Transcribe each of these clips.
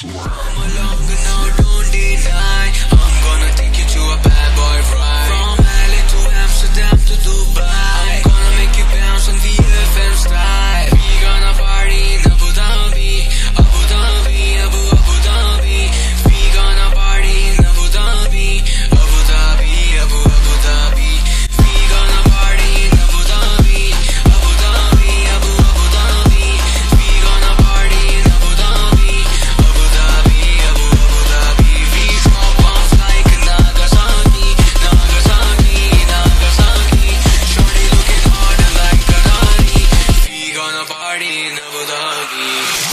along and now don't deny. I'm gonna take you to a bad boy ride. From LA to Amsterdam to Dubai, I'm gonna make you bounce on VFM style. We gonna party in Abu Dhabi, Abu Dhabi, Abu Dhabi. We gonna party in Abu Dhabi, Abu Dhabi, Abu Dhabi. We gonna party in Abu Dhabi, Abu Dhabi, Abu Dhabi. We gonna party in Abu Dhabi, Abu Dhabi, Abu Dhabi. We drop bombs like Nagasaki, Nagasaki, Nagasaki. Shorty looking harder like Karani. We gonna party in Abu Dhabi.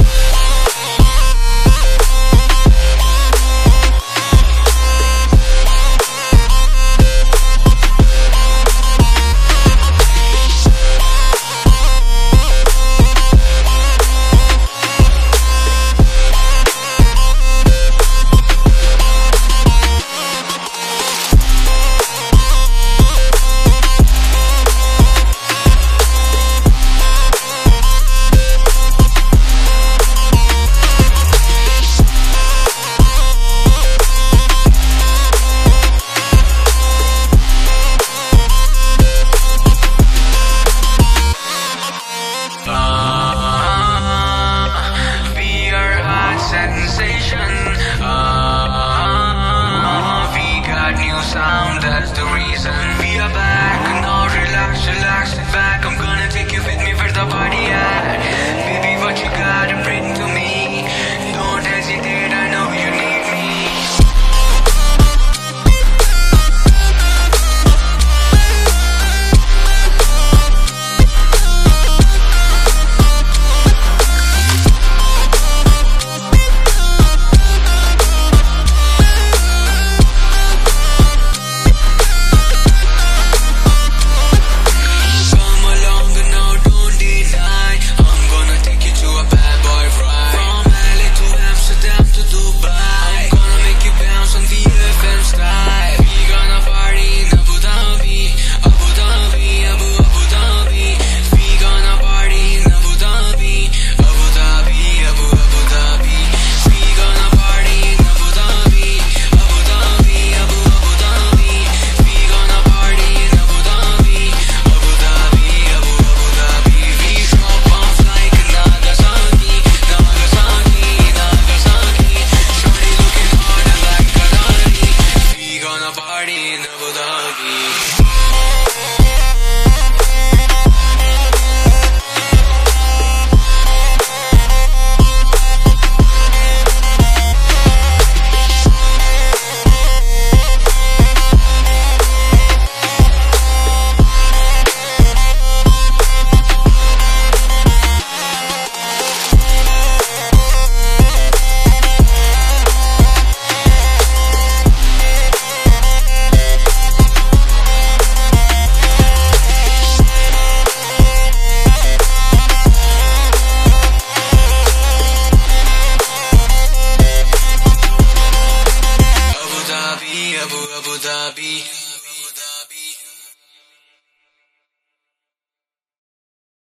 We are hot sensation. We got new sound, that's the reason.